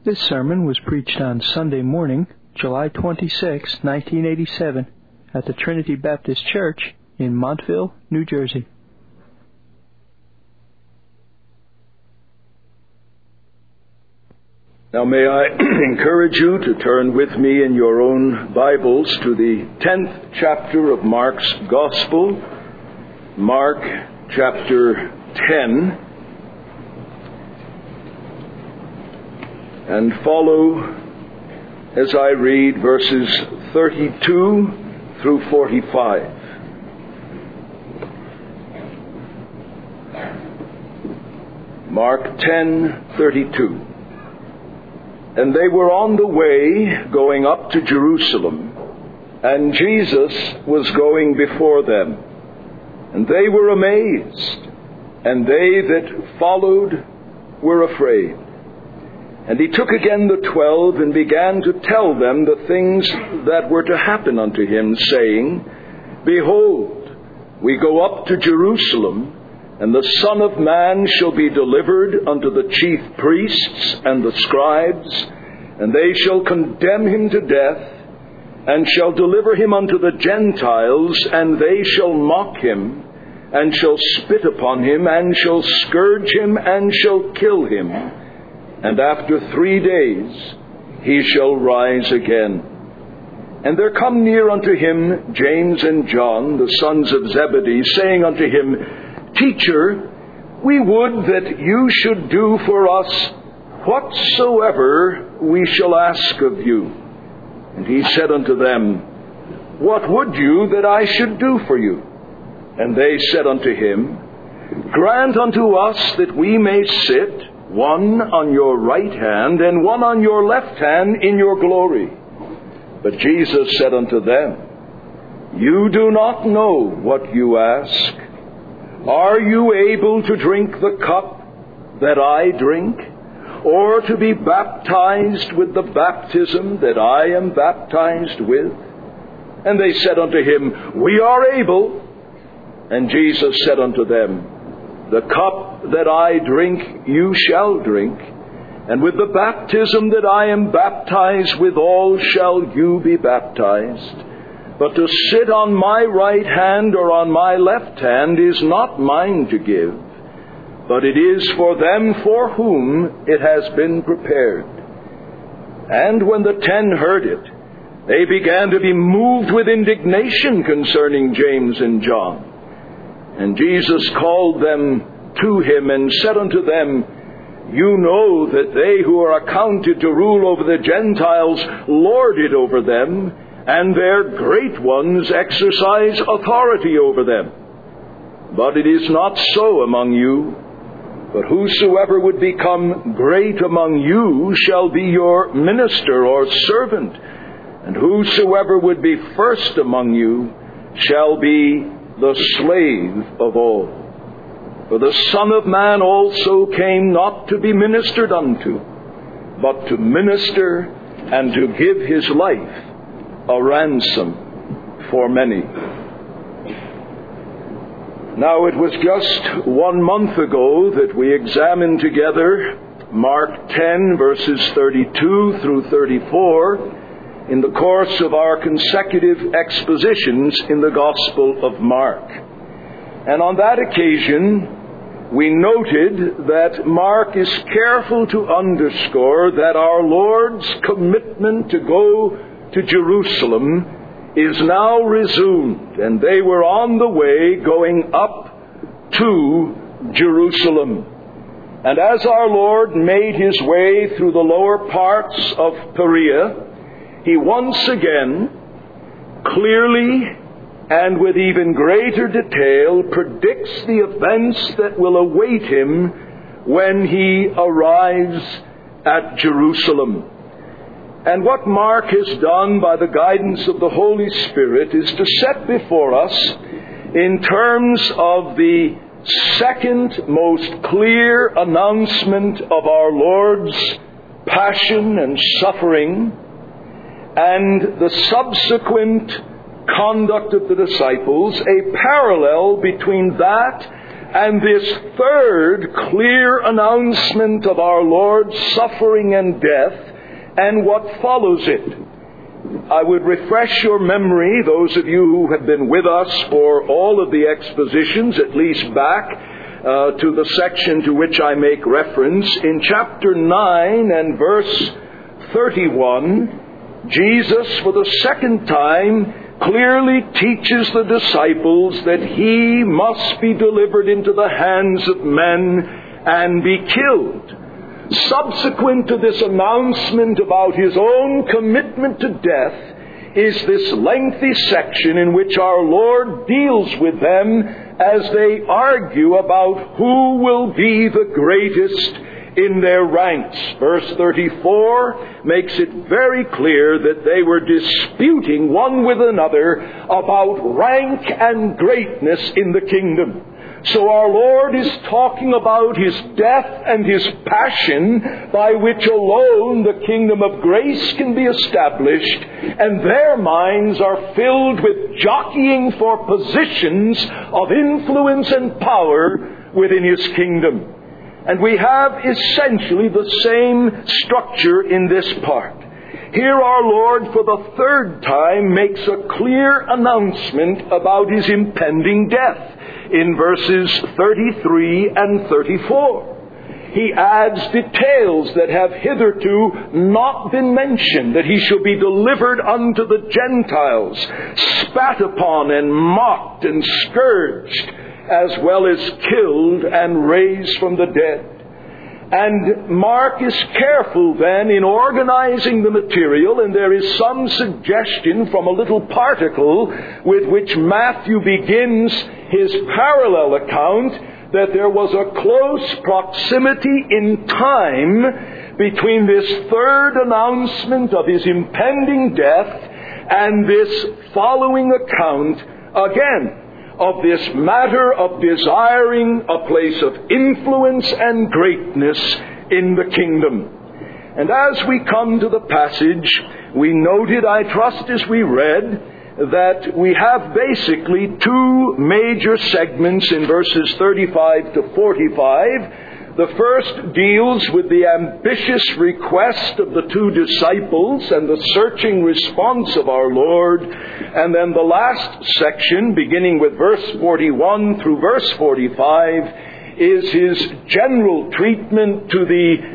This sermon was preached on Sunday morning, July 26, 1987, at the Trinity Baptist Church in Montville, New Jersey. Now may I encourage you to turn with me in your own Bibles to the 10th chapter of Mark's Gospel, Mark chapter 10, and follow as I read verses 32 through 45. Mark 10:32. And they were on the way going up to Jerusalem, and Jesus was going before them. And they were amazed, and they that followed were afraid. And he took again the 12, and began to tell them the things that were to happen unto him, saying, Behold, we go up to Jerusalem, and the Son of Man shall be delivered unto the chief priests and the scribes, and they shall condemn him to death, and shall deliver him unto the Gentiles, and they shall mock him, and shall spit upon him, and shall scourge him, and shall kill him. And after 3 days he shall rise again. And there come near unto him James and John, the sons of Zebedee, saying unto him, Teacher, we would that you should do for us whatsoever we shall ask of you. And he said unto them, What would you that I should do for you? And they said unto him, Grant unto us that we may sit, one on your right hand, and one on your left hand in your glory. But Jesus said unto them, You do not know what you ask. Are you able to drink the cup that I drink, or to be baptized with the baptism that I am baptized with? And they said unto him, We are able. And Jesus said unto them, The cup that I drink you shall drink, and with the baptism that I am baptized withal shall you be baptized. But to sit on my right hand or on my left hand is not mine to give, but it is for them for whom it has been prepared. And when the 10 heard it, they began to be moved with indignation concerning James and John. And Jesus called them to him and said unto them, You know that they who are accounted to rule over the Gentiles lord it over them, and their great ones exercise authority over them. But it is not so among you. But whosoever would become great among you shall be your minister or servant, and whosoever would be first among you shall be the slave of all. For the Son of Man also came not to be ministered unto, but to minister and to give his life a ransom for many. Now it was just 1 month ago that we examined together Mark 10 verses 32 through 34 in the course of our consecutive expositions in the Gospel of Mark. And on that occasion, we noted that Mark is careful to underscore that our Lord's commitment to go to Jerusalem is now resumed, and they were on the way going up to Jerusalem. And as our Lord made his way through the lower parts of Perea, he once again, clearly and with even greater detail, predicts the events that will await him when he arrives at Jerusalem. And what Mark has done by the guidance of the Holy Spirit is to set before us, in terms of the second most clear announcement of our Lord's passion and suffering, and the subsequent conduct of the disciples, a parallel between that And this third clear announcement of our Lord's suffering and death and what follows it. I would refresh your memory, those of you who have been with us for all of the expositions, at least back to the section to which I make reference. In chapter 9 and verse 31, Jesus, for the second time, clearly teaches the disciples that he must be delivered into the hands of men and be killed. Subsequent to this announcement about his own commitment to death is this lengthy section in which our Lord deals with them as they argue about who will be the greatest in their ranks. Verse 34 makes it very clear that they were disputing one with another about rank and greatness in the kingdom. So our Lord is talking about his death and his passion by which alone the kingdom of grace can be established, and their minds are filled with jockeying for positions of influence and power within his kingdom. And we have essentially the same structure in this part. Here our Lord for the third time makes a clear announcement about his impending death in verses 33 and 34. He adds details that have hitherto not been mentioned, that he shall be delivered unto the Gentiles, spat upon and mocked and scourged, as well as killed and raised from the dead. And Mark is careful then in organizing the material, and there is some suggestion from a little particle with which Matthew begins his parallel account that there was a close proximity in time between this third announcement of his impending death and this following account again of this matter of desiring a place of influence and greatness in the kingdom. And as we come to the passage, we noted, I trust as we read, that we have basically two major segments in verses 35 to 45. The first deals with the ambitious request of the two disciples and the searching response of our Lord. And then the last section, beginning with verse 41 through verse 45, is his general treatment to the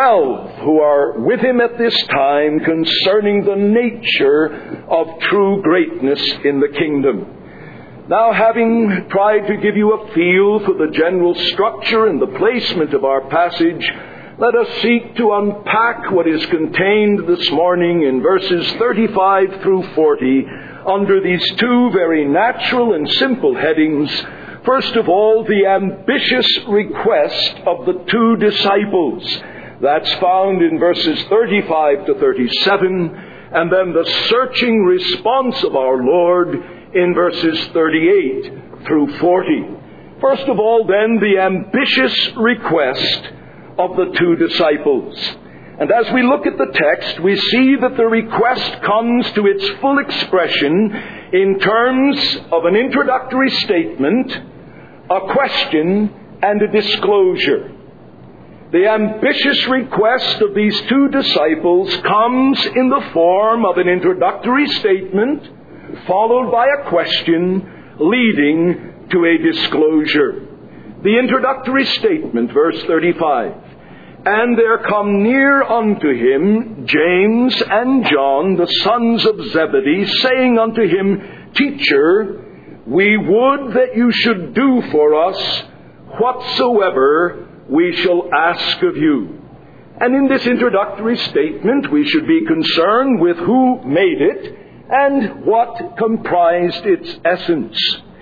12 who are with him at this time concerning the nature of true greatness in the kingdom. Now, having tried to give you a feel for the general structure and the placement of our passage, let us seek to unpack what is contained this morning in verses 35 through 40 under these two very natural and simple headings. First of all, the ambitious request of the two disciples. That's found in verses 35 to 37, and then the searching response of our Lord in verses 38 through 40. First of all, then, the ambitious request of the two disciples. And as we look at the text, we see that the request comes to its full expression in terms of an introductory statement, a question, and a disclosure. The ambitious request of these two disciples comes in the form of an introductory statement, followed by a question, leading to a disclosure. The introductory statement, verse 35. And there come near unto him James and John, the sons of Zebedee, saying unto him, Teacher, we would that you should do for us whatsoever we shall ask of you. And in this introductory statement, we should be concerned with who made it and what comprised its essence.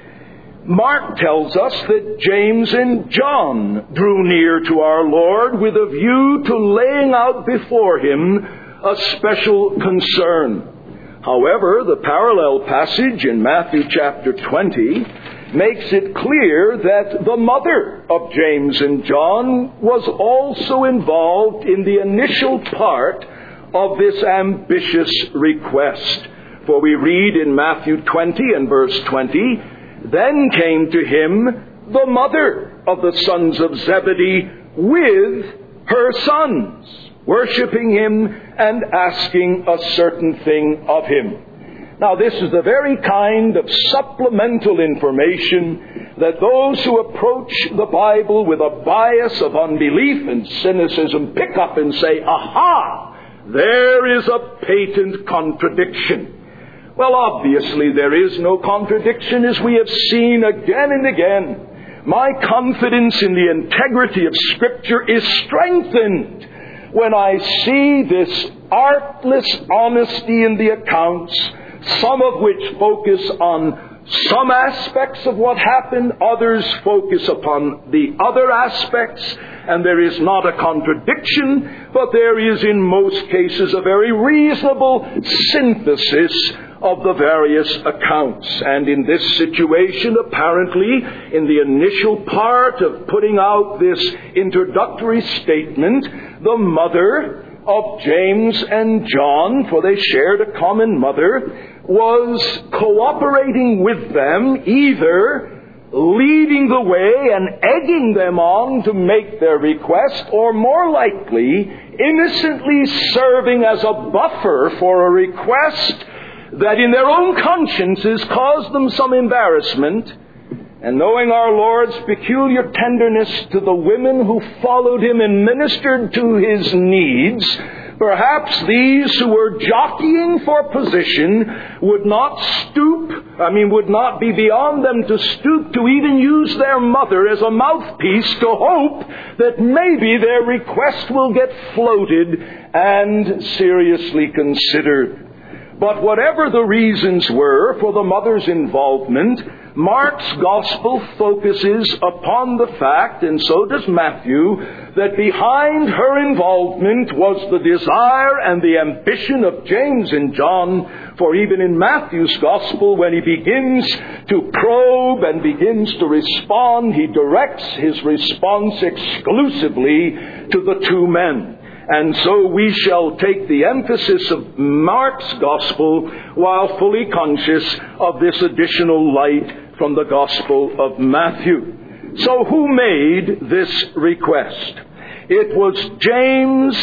Mark tells us that James and John drew near to our Lord with a view to laying out before him a special concern. However, the parallel passage in Matthew chapter 20 makes it clear that the mother of James and John was also involved in the initial part of this ambitious request. For we read in Matthew 20 and verse 20, Then came to him the mother of the sons of Zebedee, with her sons, worshiping him and asking a certain thing of him. Now, this is the very kind of supplemental information that those who approach the Bible with a bias of unbelief and cynicism pick up and say, aha, there is a patent contradiction. Well, obviously there is no contradiction, as we have seen again and again. My confidence in the integrity of Scripture is strengthened when I see this artless honesty in the accounts, some of which focus on some aspects of what happened, others focus upon the other aspects, and there is not a contradiction, but there is in most cases a very reasonable synthesis of the various accounts. And in this situation, apparently, in the initial part of putting out this introductory statement, the mother of James and John, for they shared a common mother, was cooperating with them, either leading the way and egging them on to make their request, or more likely, innocently serving as a buffer for a request that in their own consciences caused them some embarrassment. And knowing our Lord's peculiar tenderness to the women who followed him and ministered to his needs, perhaps these who were jockeying for position would not be beyond them to stoop to even use their mother as a mouthpiece to hope that maybe their request will get floated and seriously considered. But whatever the reasons were for the mother's involvement, Mark's gospel focuses upon the fact, and so does Matthew, that behind her involvement was the desire and the ambition of James and John. For even in Matthew's gospel, when he begins to probe and begins to respond, he directs his response exclusively to the two men. And so we shall take the emphasis of Mark's gospel while fully conscious of this additional light from the gospel of Matthew. So who made this request? It was James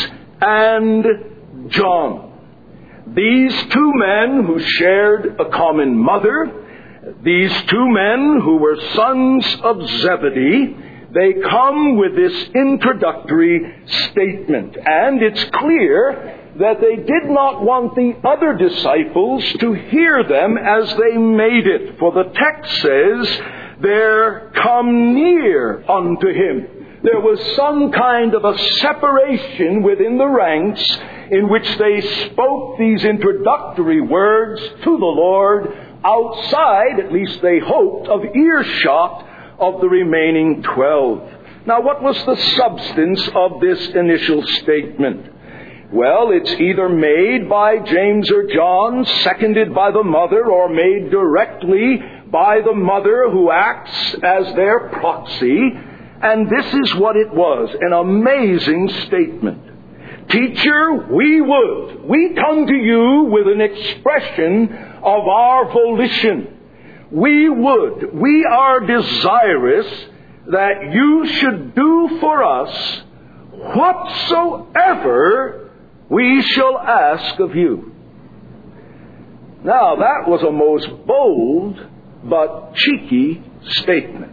and John. These two men who shared a common mother, these two men who were sons of Zebedee, they come with this introductory statement. And it's clear that they did not want the other disciples to hear them as they made it. For the text says, "There come near unto him." There was some kind of a separation within the ranks in which they spoke these introductory words to the Lord outside, at least they hoped, of earshot of the remaining 12. Now, what was the substance of this initial statement? Well, it's either made by James or John, seconded by the mother, or made directly by the mother who acts as their proxy. And this is what it was, an amazing statement. "Teacher, we come to you with an expression of our volition. We are desirous that you should do for us whatsoever we shall ask of you." Now, that was a most bold but cheeky statement.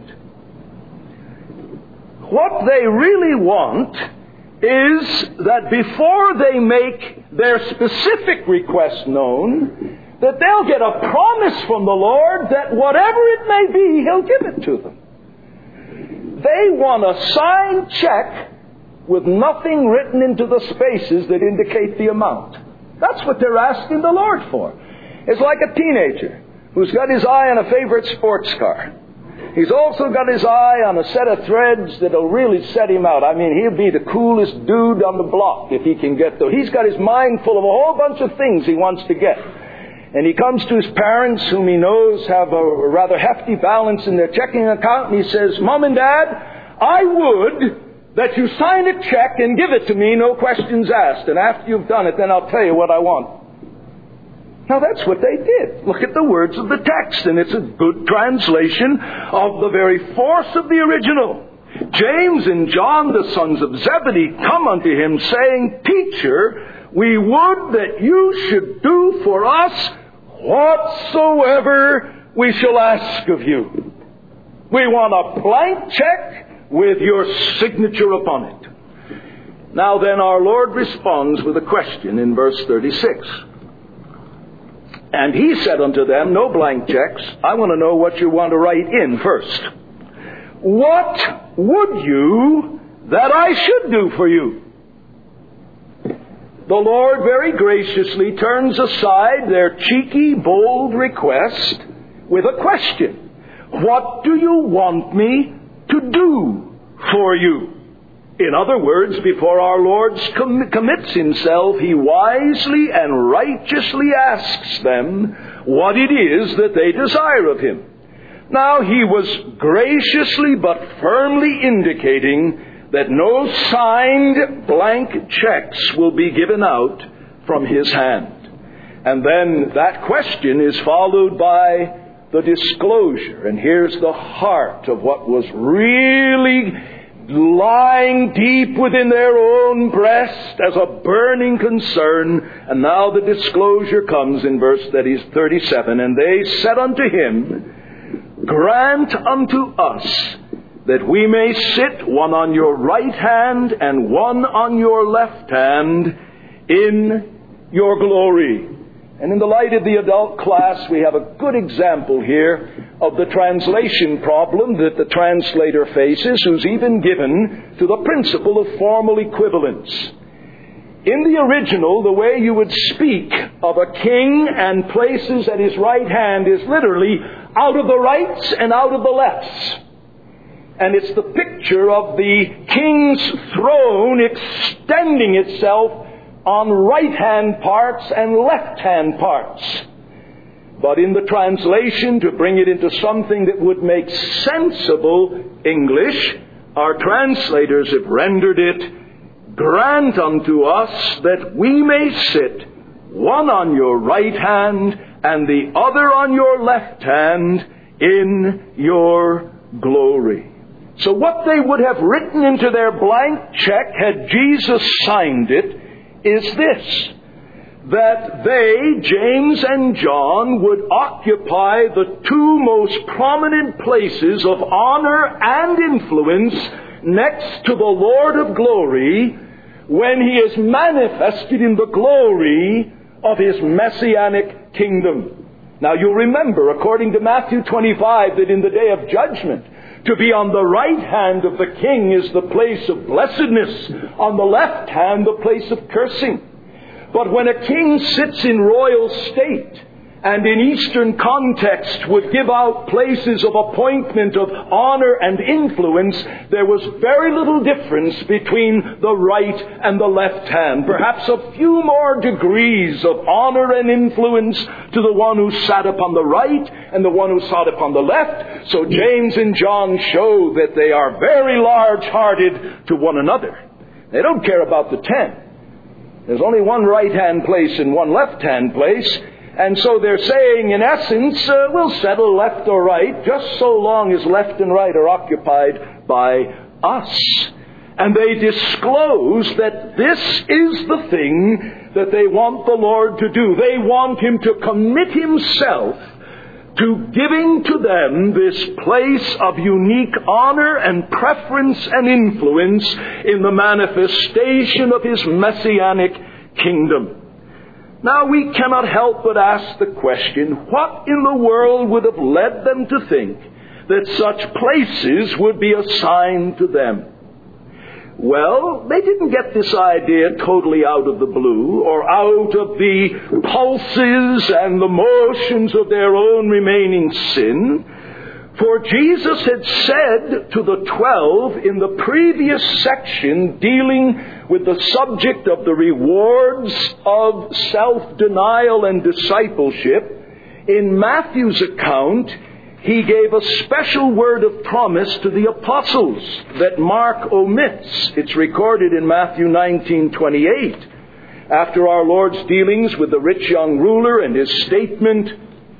What they really want is that before they make their specific request known, that they'll get a promise from the Lord that whatever it may be, He'll give it to them. They want a signed check with nothing written into the spaces that indicate the amount. That's what they're asking the Lord for. It's like a teenager who's got his eye on a favorite sports car. He's also got his eye on a set of threads that'll really set him out. I mean, he'll be the coolest dude on the block if he can get those. He's got his mind full of a whole bunch of things he wants to get. And he comes to his parents, whom he knows have a rather hefty balance in their checking account, and he says, "Mom and Dad, I would that you sign a check and give it to me, no questions asked. And after you've done it, then I'll tell you what I want." Now that's what they did. Look at the words of the text, and it's a good translation of the very force of the original. James and John, the sons of Zebedee, come unto him, saying, Teacher, we would that you should do for us whatsoever we shall ask of you. We want a blank check with your signature upon it. Now then, our Lord responds with a question in verse 36. And he said unto them, no blank checks. I want to know what you want to write in first. What would you that I should do for you? The Lord very graciously turns aside their cheeky, bold request with a question. What do you want me to do for you? In other words, before our Lord commits himself, he wisely and righteously asks them what it is that they desire of him. Now, he was graciously but firmly indicating that no signed blank checks will be given out from his hand. And then that question is followed by the disclosure. And here's the heart of what was really lying deep within their own breast as a burning concern. And now the disclosure comes in verse 37. And they said unto him, Grant unto us that we may sit one on your right hand and one on your left hand in your glory. And in the light of the adult class, we have a good example here of the translation problem that the translator faces, who's even given to the principle of formal equivalence. In the original, the way you would speak of a king and places at his right hand is literally out of the rights and out of the lefts. And it's the picture of the king's throne extending itself on right-hand parts and left-hand parts. But in the translation, to bring it into something that would make sensible English, our translators have rendered it, Grant unto us that we may sit one on your right hand and the other on your left hand in your glory. So what they would have written into their blank check had Jesus signed it is this, that they, James and John, would occupy the two most prominent places of honor and influence next to the Lord of glory when he is manifested in the glory of his messianic kingdom. Now you'll remember, according to Matthew 25, that in the day of judgment, to be on the right hand of the king is the place of blessedness, on the left hand the place of cursing. But when a king sits in royal state, and in Eastern context would give out places of appointment of honor and influence, there was very little difference between the right and the left hand. Perhaps a few more degrees of honor and influence to the one who sat upon the right and the one who sat upon the left. So James and John show that they are very large-hearted to one another. They don't care about the 10. There's only one right-hand place and one left-hand place. And so they're saying, in essence, we'll settle left or right, just so long as left and right are occupied by us. And they disclose that this is the thing that they want the Lord to do. They want him to commit himself to giving to them this place of unique honor and preference and influence in the manifestation of his messianic kingdom. Now, we cannot help but ask the question, what in the world would have led them to think that such places would be assigned to them? Well, they didn't get this idea totally out of the blue or out of the pulses and the motions of their own remaining sin. For Jesus had said to the 12 in the previous section dealing with the subject of the rewards of self-denial and discipleship, in Matthew's account, he gave a special word of promise to the apostles that Mark omits. It's recorded in Matthew 19:28. after our Lord's dealings with the rich young ruler and his statement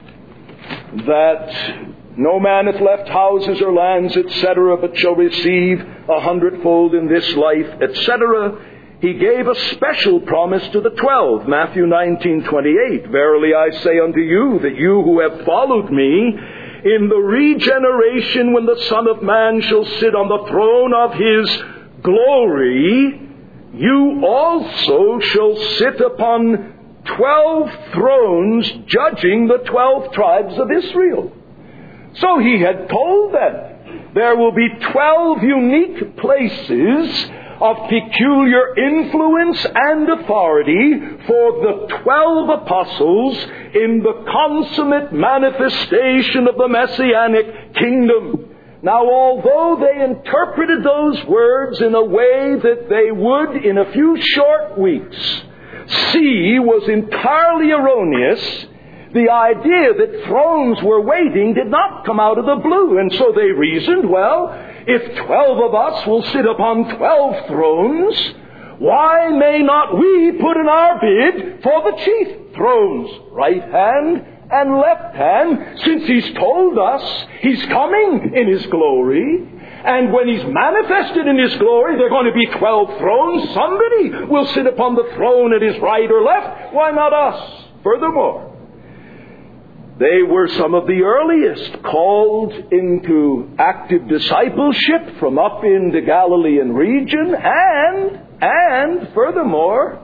that no man hath left houses or lands, etc., but shall receive 100-fold in this life, etc., he gave a special promise to the 12. Matthew 19:28, Verily I say unto you, that you who have followed me, in the regeneration when the Son of Man shall sit on the throne of his glory, you also shall sit upon 12 thrones, judging the 12 tribes of Israel. So he had told them there will be 12 unique places of peculiar influence and authority for the 12 apostles in the consummate manifestation of the Messianic kingdom. Now, although they interpreted those words in a way that they would, in a few short weeks, see was entirely erroneous, the idea that thrones were waiting did not come out of the blue. And so they reasoned, well, if 12 of us will sit upon 12 thrones, why may not we put in our bid for the chief thrones, right hand and left hand, since he's told us he's coming in his glory? And when he's manifested in his glory, there are going to be 12 thrones. Somebody will sit upon the throne at his right or left. Why not us? Furthermore, they were some of the earliest called into active discipleship from up in the Galilean region. And furthermore,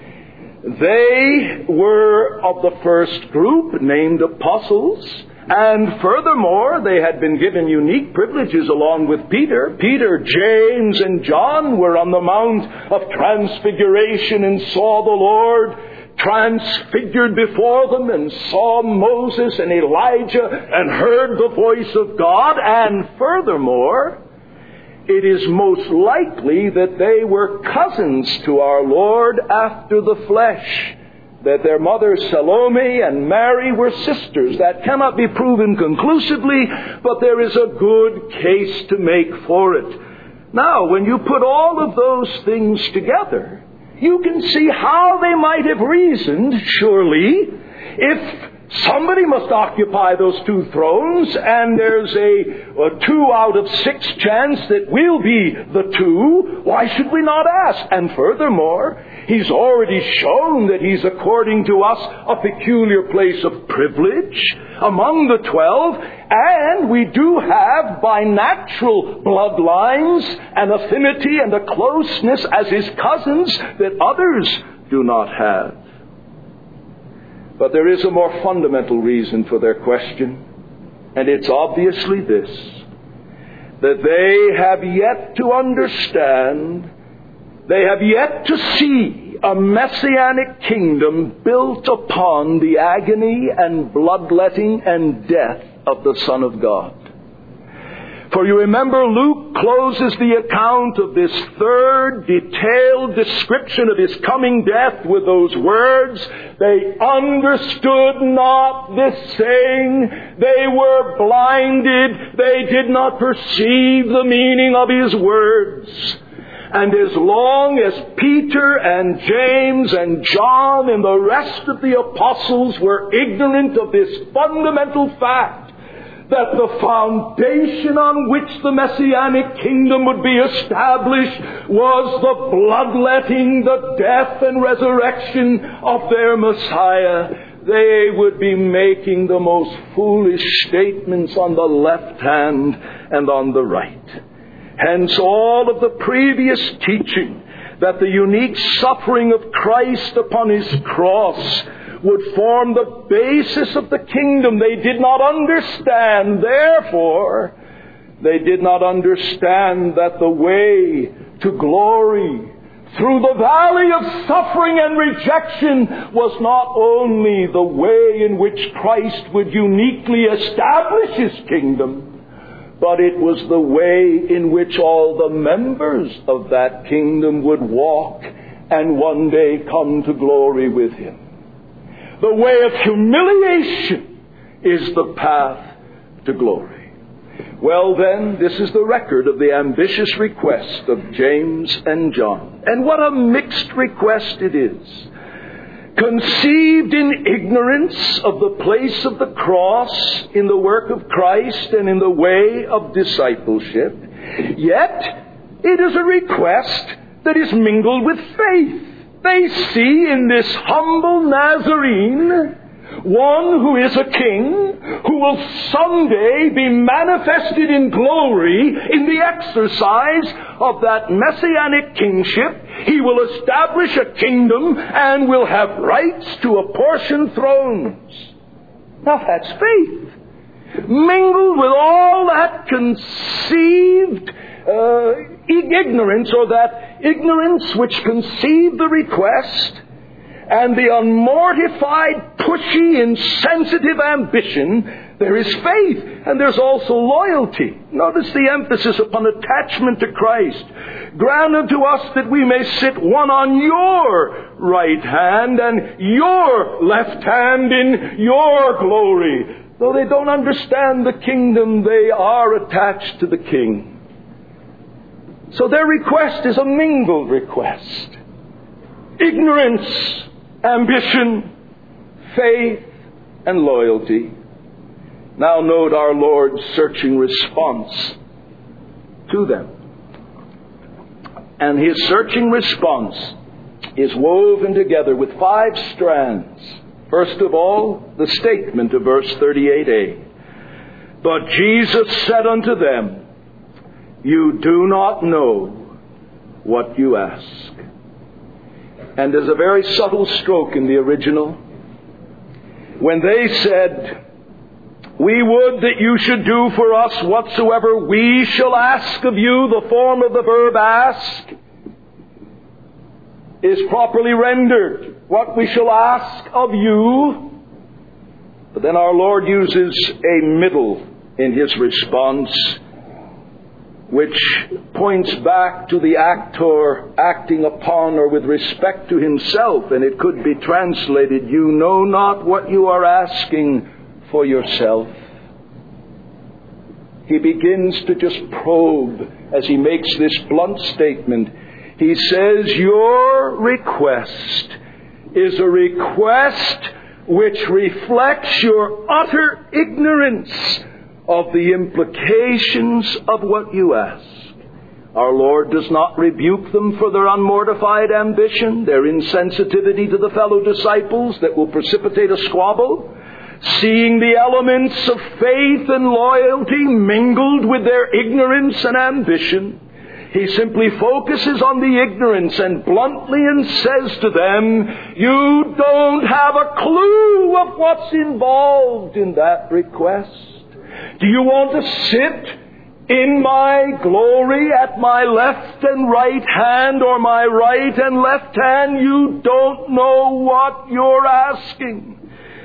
they were of the first group named apostles. And furthermore, they had been given unique privileges along with Peter. Peter, James, and John were on the Mount of Transfiguration and saw the Lord transfigured before them, and saw Moses and Elijah and heard the voice of God. And furthermore, it is most likely that they were cousins to our Lord after the flesh, that their mothers Salome and Mary were sisters. That cannot be proven conclusively, but there is a good case to make for it. Now, when you put all of those things together, you can see how they might have reasoned, surely, if somebody must occupy those 2 thrones, and there's a 2 out of 6 chance that we'll be the 2, why should we not ask? And furthermore, he's already shown that he's according to us a peculiar place of privilege among the 12, and we do have by natural bloodlines an affinity and a closeness as his cousins that others do not have. But there is a more fundamental reason for their question, and it's obviously this: that they have yet to understand, they have yet to see a messianic kingdom built upon the agony and bloodletting and death of the Son of God. For you remember, Luke closes the account of this third detailed description of his coming death with those words, they understood not this saying, they were blinded, they did not perceive the meaning of his words. And as long as Peter and James and John and the rest of the apostles were ignorant of this fundamental fact, that the foundation on which the Messianic kingdom would be established was the bloodletting, the death and resurrection of their Messiah, they would be making the most foolish statements on the left hand and on the right. Hence all of the previous teaching that the unique suffering of Christ upon his cross would form the basis of the kingdom, they did not understand. Therefore, they did not understand that the way to glory through the valley of suffering and rejection was not only the way in which Christ would uniquely establish his kingdom, but it was the way in which all the members of that kingdom would walk and one day come to glory with him. The way of humiliation is the path to glory. Well then, this is the record of the ambitious request of James and John. And what a mixed request it is. Conceived in ignorance of the place of the cross in the work of Christ and in the way of discipleship, yet it is a request that is mingled with faith. They see in this humble Nazarene one who is a king, who will someday be manifested in glory in the exercise of that messianic kingship. He will establish a kingdom and will have rights to apportion thrones. Now that's faith, mingled with all that conceived ignorance, or that ignorance which conceived the request, and the unmortified, pushy, insensitive ambition. There is faith, and there's also loyalty. Notice the emphasis upon attachment to Christ. Grant unto us that we may sit one on your right hand and your left hand in your glory. Though they don't understand the kingdom, they are attached to the King. So their request is a mingled request. Ignorance, ambition, faith, and loyalty. Now note our Lord's searching response to them. And His searching response is woven together with 5 strands. First of all, the statement of verse 38a. But Jesus said unto them, You do not know what you ask. And there's a very subtle stroke in the original. When they said, We would that you should do for us whatsoever we shall ask of you, the form of the verb ask is properly rendered, what we shall ask of you. But then our Lord uses a middle in His response, which points back to the actor acting upon or with respect to himself, and it could be translated, You know not what you are asking for yourself. He begins to just probe as he makes this blunt statement. He says, Your request is a request which reflects your utter ignorance of the implications of what you ask. Our Lord does not rebuke them for their unmortified ambition, their insensitivity to the fellow disciples that will precipitate a squabble. Seeing the elements of faith and loyalty mingled with their ignorance and ambition, He simply focuses on the ignorance and bluntly says to them, You don't have a clue of what's involved in that request. Do you want to sit in my glory at my left and right hand, or my right and left hand? You don't know what you're asking.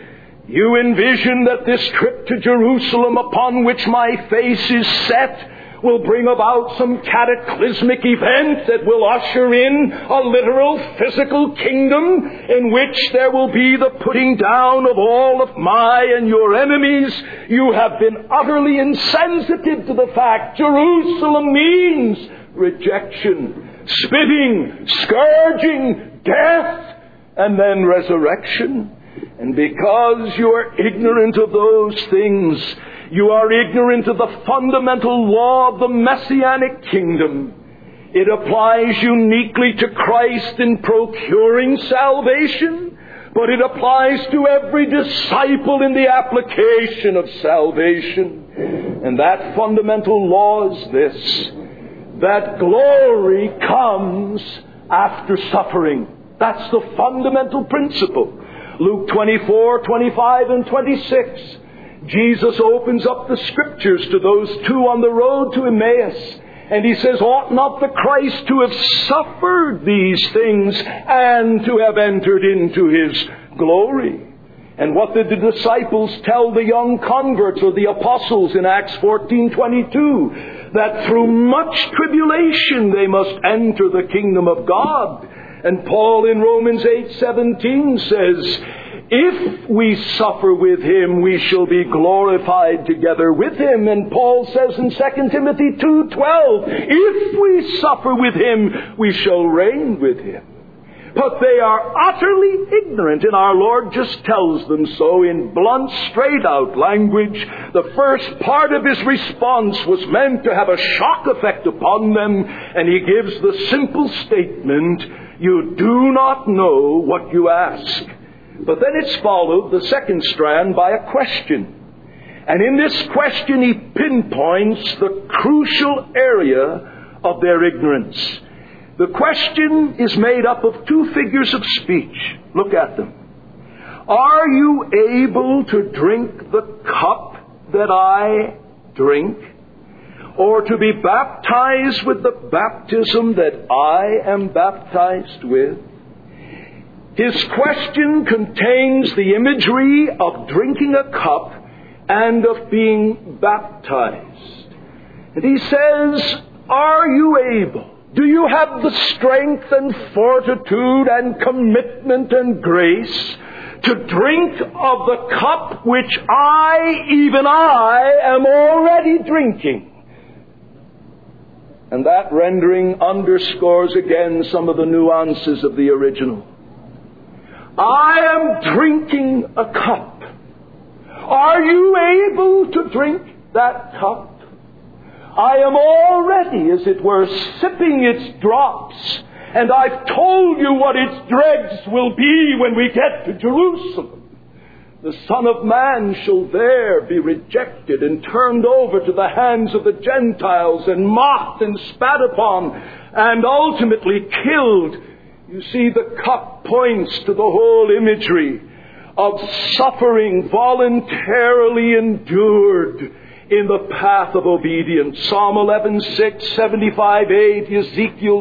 You envision that this trip to Jerusalem, upon which my face is set, will bring about some cataclysmic event that will usher in a literal physical kingdom in which there will be the putting down of all of my and your enemies. You have been utterly insensitive to the fact Jerusalem means rejection, spitting, scourging, death, and then resurrection. And because you are ignorant of those things, you are ignorant of the fundamental law of the Messianic kingdom. It applies uniquely to Christ in procuring salvation, but it applies to every disciple in the application of salvation. And that fundamental law is this, that glory comes after suffering. That's the fundamental principle. Luke 24, 25, and 26. Jesus opens up the Scriptures to those two on the road to Emmaus. And He says, Ought not the Christ to have suffered these things and to have entered into His glory? And what did the disciples tell the young converts or the apostles in Acts 14:22? That through much tribulation they must enter the kingdom of God. And Paul in Romans 8:17 says, If we suffer with him, we shall be glorified together with him. And Paul says in 2 Timothy 2:12, if we suffer with him, we shall reign with him. But they are utterly ignorant, and our Lord just tells them so in blunt, straight-out language. The first part of his response was meant to have a shock effect upon them, and he gives the simple statement, you do not know what you ask. But then it's followed, the second strand, by a question. And in this question he pinpoints the crucial area of their ignorance. The question is made up of two figures of speech. Look at them. Are you able to drink the cup that I drink? Or to be baptized with the baptism that I am baptized with? His question contains the imagery of drinking a cup and of being baptized. And he says, are you able? Do you have the strength and fortitude and commitment and grace to drink of the cup which even I, am already drinking? And that rendering underscores again some of the nuances of the original. I am drinking a cup. Are you able to drink that cup? I am already, as it were, sipping its drops, and I've told you what its dregs will be when we get to Jerusalem. The Son of Man shall there be rejected and turned over to the hands of the Gentiles and mocked and spat upon and ultimately killed. You see, the cup points to the whole imagery of suffering voluntarily endured in the path of obedience. Psalm 11:6, 75:8, Ezekiel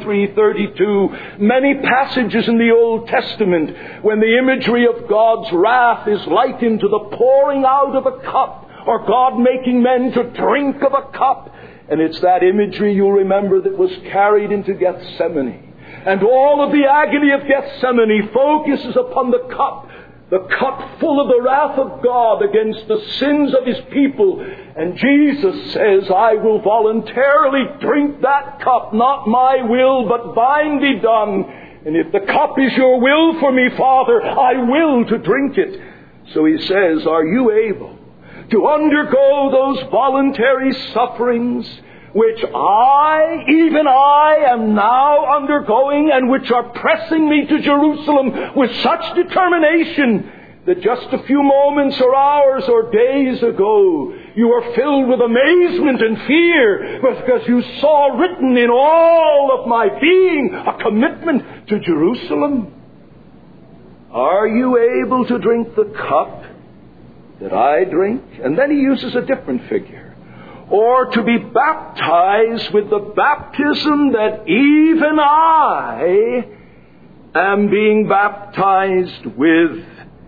23:32, many passages in the Old Testament when the imagery of God's wrath is likened to the pouring out of a cup, or God making men to drink of a cup. And it's that imagery, you'll remember, that was carried into Gethsemane. And all of the agony of Gethsemane focuses upon the cup full of the wrath of God against the sins of his people. And Jesus says, I will voluntarily drink that cup, not my will, but thine be done. And if the cup is your will for me, Father, I will to drink it. So he says, are you able to undergo those voluntary sufferings which even I am now undergoing, and which are pressing me to Jerusalem with such determination that just a few moments or hours or days ago you were filled with amazement and fear because you saw written in all of my being a commitment to Jerusalem? Are you able to drink the cup that I drink? And then he uses a different figure. Or to be baptized with the baptism that even I am being baptized with.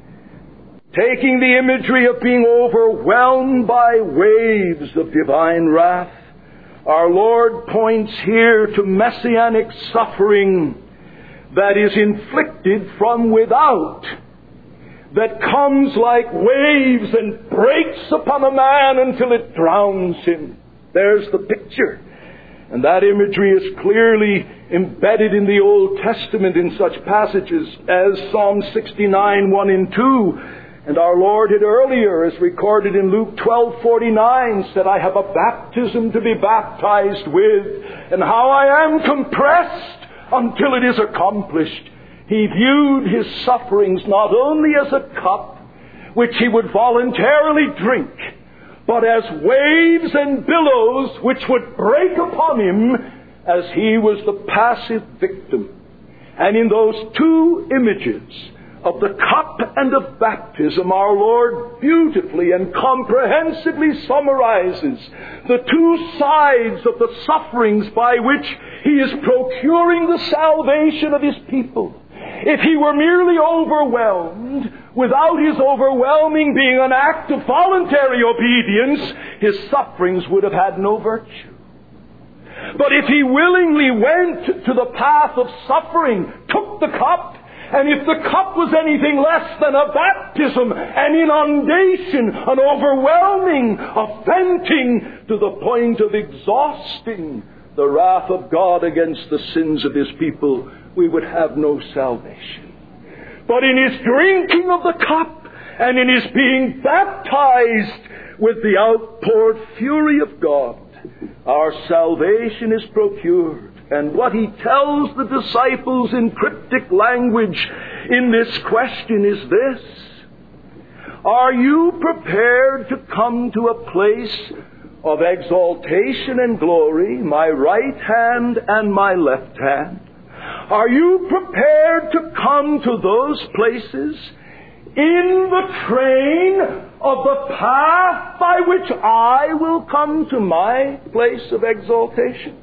Taking the imagery of being overwhelmed by waves of divine wrath, our Lord points here to messianic suffering that is inflicted from without, that comes like waves and breaks upon a man until it drowns him. There's the picture. And that imagery is clearly embedded in the Old Testament in such passages as Psalm 69, 1 and 2. And our Lord had earlier, as recorded in Luke 12:49, said, I have a baptism to be baptized with, and how I am compressed until it is accomplished. He viewed his sufferings not only as a cup which he would voluntarily drink, but as waves and billows which would break upon him as he was the passive victim. And in those two images of the cup and of baptism, our Lord beautifully and comprehensively summarizes the two sides of the sufferings by which he is procuring the salvation of his people. If he were merely overwhelmed, without his overwhelming being an act of voluntary obedience, his sufferings would have had no virtue. But if he willingly went to the path of suffering, took the cup, And if the cup was anything less than a baptism, an inundation, an overwhelming, a venting to the point of exhausting the wrath of God against the sins of His people, we would have no salvation. But in His drinking of the cup and in His being baptized with the outpoured fury of God, our salvation is procured. And what He tells the disciples in cryptic language in this question is this: are you prepared to come to a place of exaltation and glory, my right hand and my left hand? Are you prepared to come to those places in the train of the path by which I will come to my place of exaltation?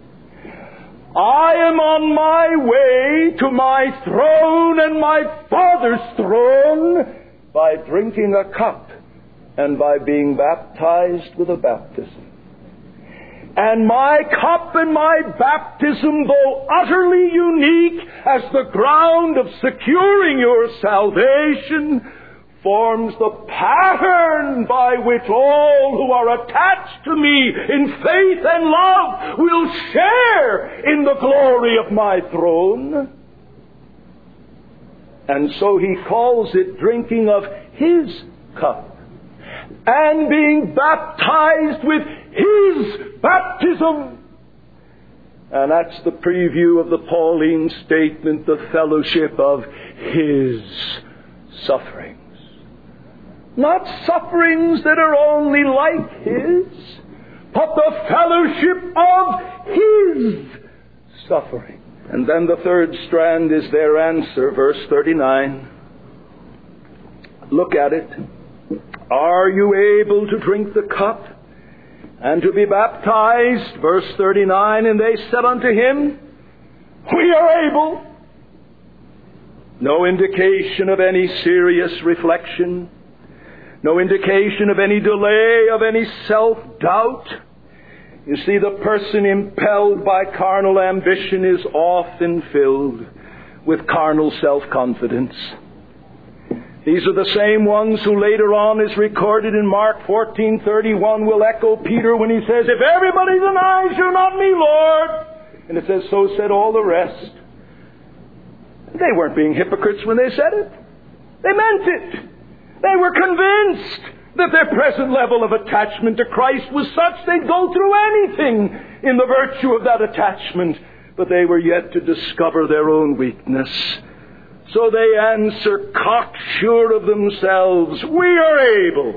I am on my way to my throne and my Father's throne by drinking a cup and by being baptized with a baptism. And my cup and my baptism, though utterly unique as the ground of securing your salvation, forms the pattern by which all who are attached to me in faith and love will share in the glory of my throne. And so He calls it drinking of His cup and being baptized with His baptism. And that's the preview of the Pauline statement, the fellowship of His sufferings. Not sufferings that are only like His, but the fellowship of His suffering. And then the third strand is their answer, verse 39. Look at it. Are you able to drink the cup and to be baptized? Verse 39, and they said unto Him, we are able. No indication of any serious reflection. No indication of any delay, of any self-doubt. You see, the person impelled by carnal ambition is often filled with carnal self-confidence. These are the same ones who later on is recorded in Mark 14:31 will echo Peter when he says, if everybody denies you, not me, Lord. And it says, so said all the rest. They weren't being hypocrites when they said it. They meant it. They were convinced that their present level of attachment to Christ was such they'd go through anything in the virtue of that attachment. But they were yet to discover their own weakness. So they answer, cocksure of themselves, we are able.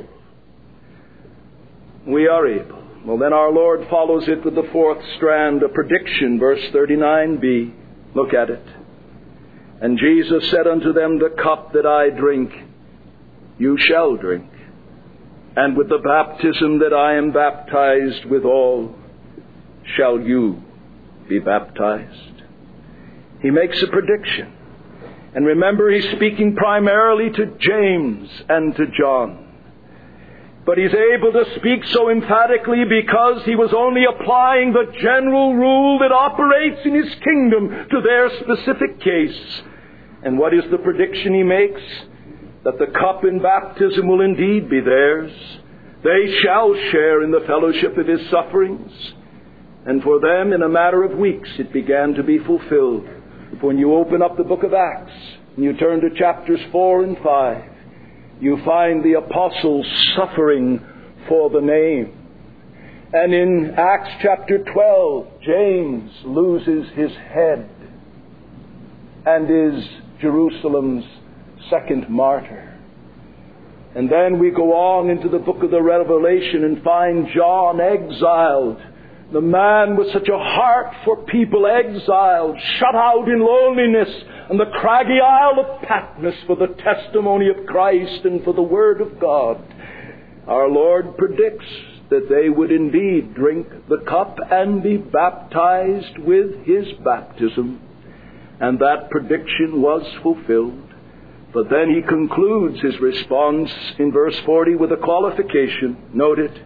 We are able. Well, then our Lord follows it with the fourth strand, a prediction, verse 39b. Look at it. And Jesus said unto them, the cup that I drink, you shall drink. And with the baptism that I am baptized withal, shall you be baptized. He makes a prediction. And remember, He's speaking primarily to James and to John. But He's able to speak so emphatically because He was only applying the general rule that operates in His kingdom to their specific case. And what is the prediction He makes? That the cup in baptism will indeed be theirs. They shall share in the fellowship of His sufferings. And for them, in a matter of weeks, it began to be fulfilled. When you open up the book of Acts, and you turn to chapters 4 and 5, you find the apostles suffering for the name. And in Acts chapter 12, James loses his head and is Jerusalem's second martyr. And then we go on into the book of the Revelation and find John exiled. The man with such a heart for people, exiled, shut out in loneliness on the craggy isle of Patmos for the testimony of Christ and for the Word of God. Our Lord predicts that they would indeed drink the cup and be baptized with His baptism. And that prediction was fulfilled. But then He concludes His response in verse 40 with a qualification. Note it.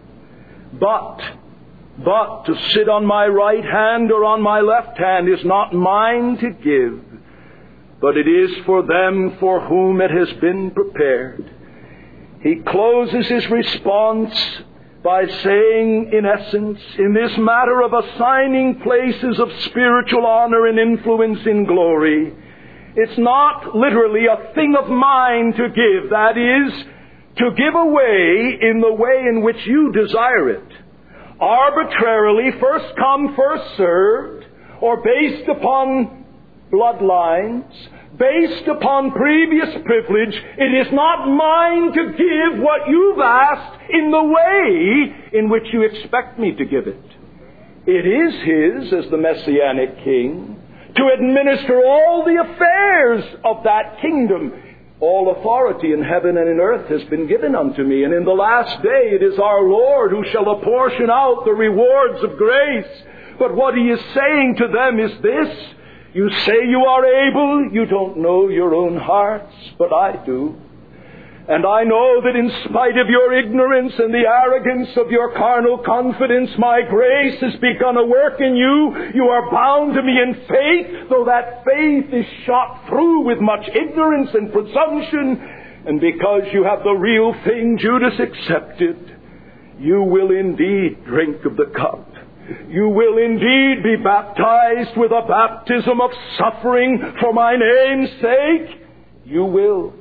But to sit on my right hand or on my left hand is not mine to give, but it is for them for whom it has been prepared. He closes his response by saying, in essence, in this matter of assigning places of spiritual honor and influence in glory, it's not literally a thing of mine to give. That is, to give away in the way in which you desire it. Arbitrarily, first come, first served, or based upon bloodlines, based upon previous privilege. It is not mine to give what you've asked in the way in which you expect me to give it. It is His as the Messianic King to administer all the affairs of that kingdom. All authority in heaven and in earth has been given unto me, and in the last day it is our Lord who shall apportion out the rewards of grace. But what He is saying to them is this: you say you are able, you don't know your own hearts, but I do. And I know that in spite of your ignorance and the arrogance of your carnal confidence, my grace has begun a work in you. You are bound to me in faith, though that faith is shot through with much ignorance and presumption. And because you have the real thing Judas accepted, you will indeed drink of the cup. You will indeed be baptized with a baptism of suffering for my name's sake. You will.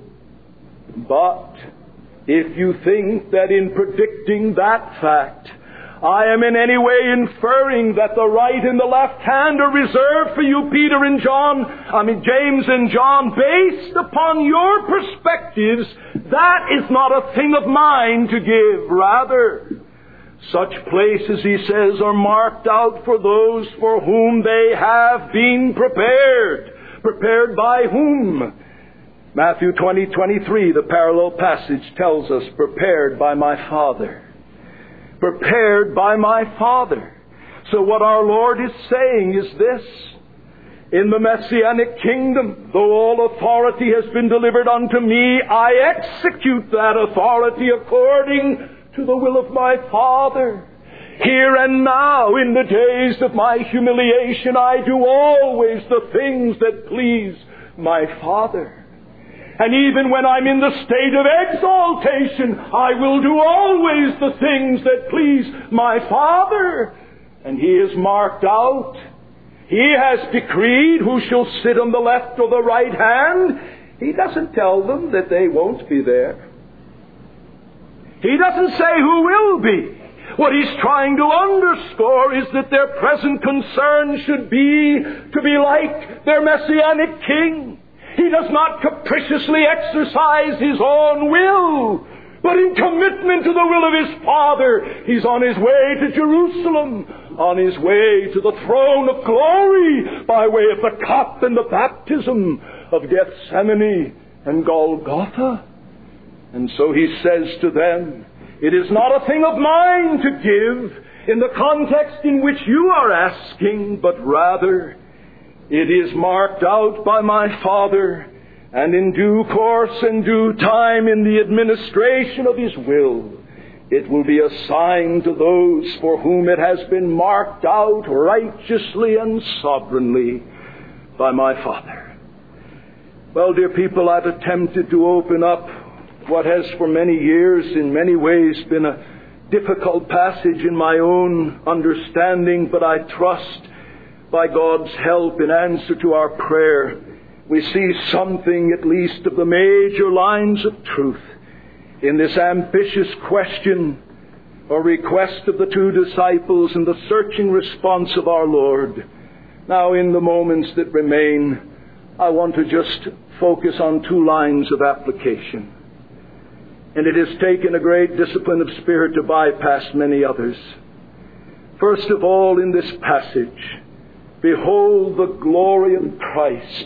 But if you think that in predicting that fact, I am in any way inferring that the right and the left hand are reserved for you, James and John, based upon your perspectives, that is not a thing of mine to give. Rather, such places, he says, are marked out for those for whom they have been prepared. Prepared by whom? Matthew 20:23, the parallel passage tells us, prepared by my Father. Prepared by my Father. So what our Lord is saying is this: in the Messianic kingdom, though all authority has been delivered unto me, I execute that authority according to the will of my Father. Here and now, in the days of my humiliation, I do always the things that please my Father. And even when I'm in the state of exaltation, I will do always the things that please my Father. And He is marked out. He has decreed who shall sit on the left or the right hand. He doesn't tell them that they won't be there. He doesn't say who will be. What He's trying to underscore is that their present concern should be to be like their Messianic King. He does not capriciously exercise His own will, but in commitment to the will of His Father, He's on His way to Jerusalem, on His way to the throne of glory, by way of the cup and the baptism of Gethsemane and Golgotha. And so He says to them, it is not a thing of mine to give in the context in which you are asking, but rather it is marked out by my Father, and in due course and due time, in the administration of His will, it will be assigned to those for whom it has been marked out righteously and sovereignly by my Father. Well, dear people, I've attempted to open up what has for many years in many ways been a difficult passage in my own understanding, but I trust by God's help, in answer to our prayer, we see something at least of the major lines of truth in this ambitious question or request of the two disciples and the searching response of our Lord. Now, in the moments that remain, I want to just focus on two lines of application. And it has taken a great discipline of spirit to bypass many others. First of all, in this passage, behold the glory of Christ,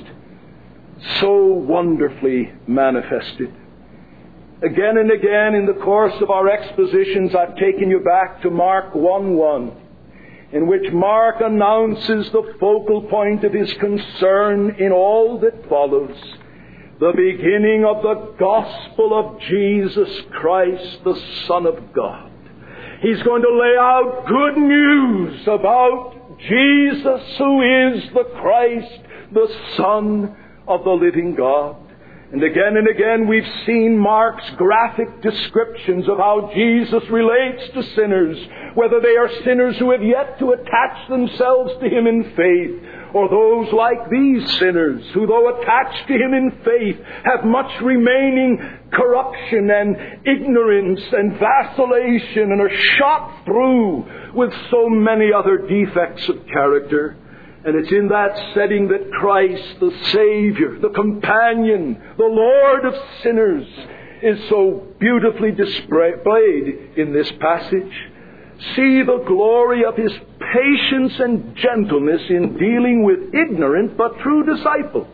so wonderfully manifested. Again and again in the course of our expositions, I've taken you back to Mark 1:1, in which Mark announces the focal point of his concern in all that follows, the beginning of the gospel of Jesus Christ, the Son of God. He's going to lay out good news about Jesus, who is the Christ, the Son of the living God. And again we've seen Mark's graphic descriptions of how Jesus relates to sinners, whether they are sinners who have yet to attach themselves to Him in faith, or those like these sinners who, though attached to Him in faith, have much remaining corruption and ignorance and vacillation and are shot through with so many other defects of character. And it's in that setting that Christ, the Savior, the companion, the Lord of sinners, is so beautifully displayed in this passage. See the glory of His patience and gentleness in dealing with ignorant but true disciples.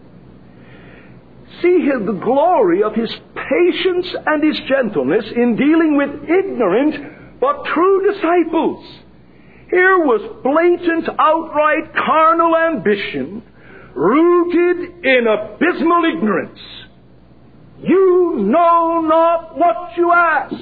See the glory of His patience and His gentleness in dealing with ignorant but true disciples. Here was blatant, outright carnal ambition rooted in abysmal ignorance. You know not what you ask.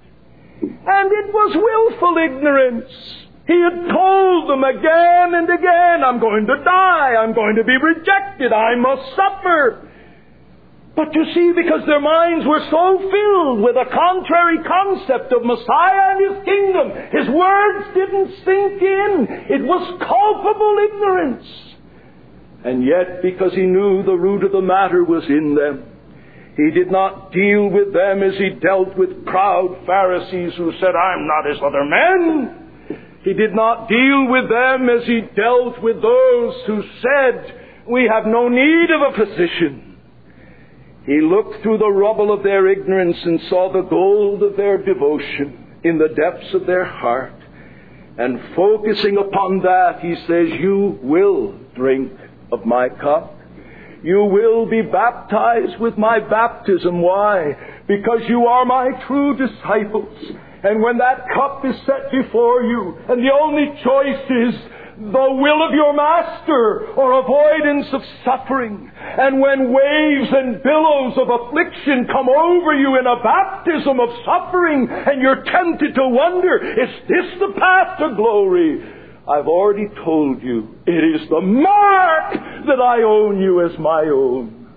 And it was willful ignorance. He had told them again and again, I'm going to die, I'm going to be rejected, I must suffer. But you see, because their minds were so filled with a contrary concept of Messiah and His kingdom, His words didn't sink in. It was culpable ignorance. And yet, because He knew the root of the matter was in them, He did not deal with them as He dealt with proud Pharisees who said, I'm not as other men. He did not deal with them as He dealt with those who said, we have no need of a physician. He looked through the rubble of their ignorance and saw the gold of their devotion in the depths of their heart. And focusing upon that, He says, you will drink of my cup. You will be baptized with my baptism. Why? Because you are my true disciples. And when that cup is set before you, and the only choice is the will of your master or avoidance of suffering, and when waves and billows of affliction come over you in a baptism of suffering, and you're tempted to wonder, is this the path to glory? I've already told you, it is the mark that I own you as my own.